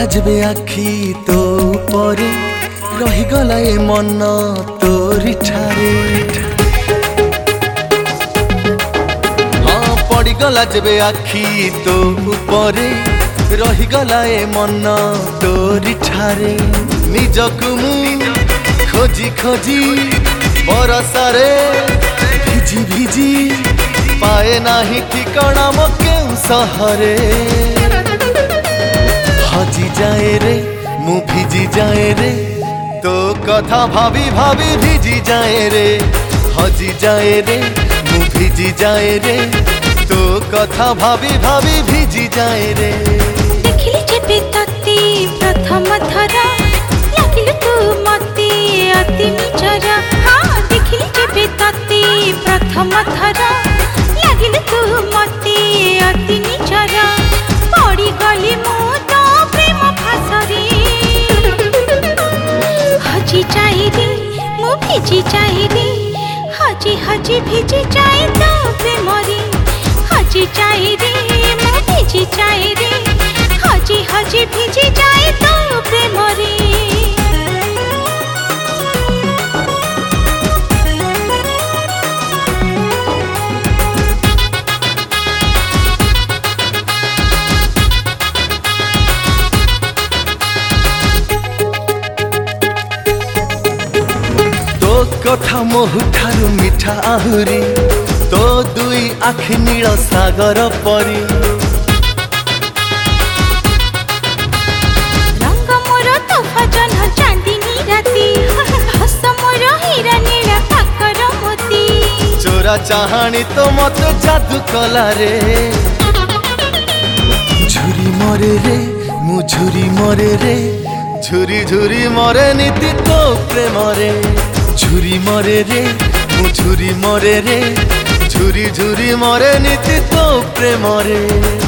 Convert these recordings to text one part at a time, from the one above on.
जेबे आखि तो परे रहीगला ए मन तोरी ठारे। हाँ पड़ीगला जेबे आखि तो परे रहीगला ए मन तोरी ठारे। निजकु मु खोजी खोजी बरसारे भिजी भिजी पाए नाही ठिकाना मो केउ सहरे। हजी जाए रे मु भिजी जाए रे तो कथा भाभी भाभी भिजी जाए रे। हजी जाए रे मु भिजी जाए रे तो कथा भाभी भाभी भिजी जाए रे। देखिली जेबे तते प्रथम थरा लागिल तू मते अति निजर। हाँ देखिली जेबे तते प्रथम थरा लागिल तू मते अति निजर। पड़ी गली मु तो प्रेम फासरे। हजी जाए रे मु भिजी जाए रे। हजी हजी भिजी जाए तो प्रेम रे। हजी जाए रे मु भिजी जाए रे। हजी हजी भिजी जाए तो प्रेम रे। कथा मोहु ठारू मिठा आहुरी तो दुई आखि नील सागर परी। रंग मोर तो भजन चांदनी राती हस मोर हीरा नील काकर मोती। चोरा चाहानी तो मत जादू कला रे। झुरी मरे रे मु झुरी मरे रे। झुरी झुरी मरे नीति तो प्रेम रे। झुरी मरे रे मु झुरी मरे रे। झुरी झुरी मरे नीति तो प्रेम रे।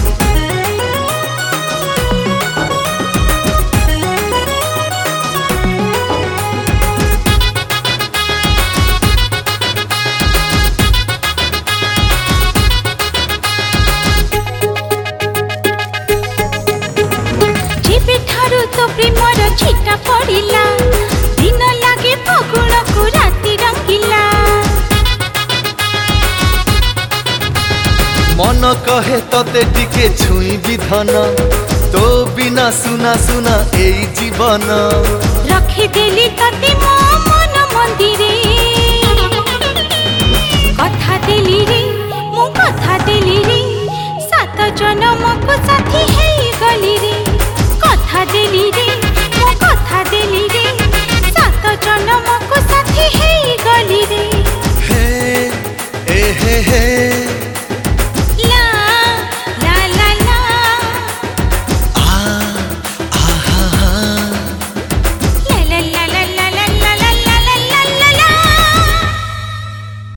जेबे ठारू तो प्रेमर छिटा पड़िला दिन लागे फगुण को राति रंगिला। मन कहे तते टिके छुई विधन तो बिना सुना सुना एई जीवन। रखी देली तते मो मन मंदिरे। कथा देली रे मु कथा देली रे। सात जन्म को साथी हेई गली रे। कथा देली रे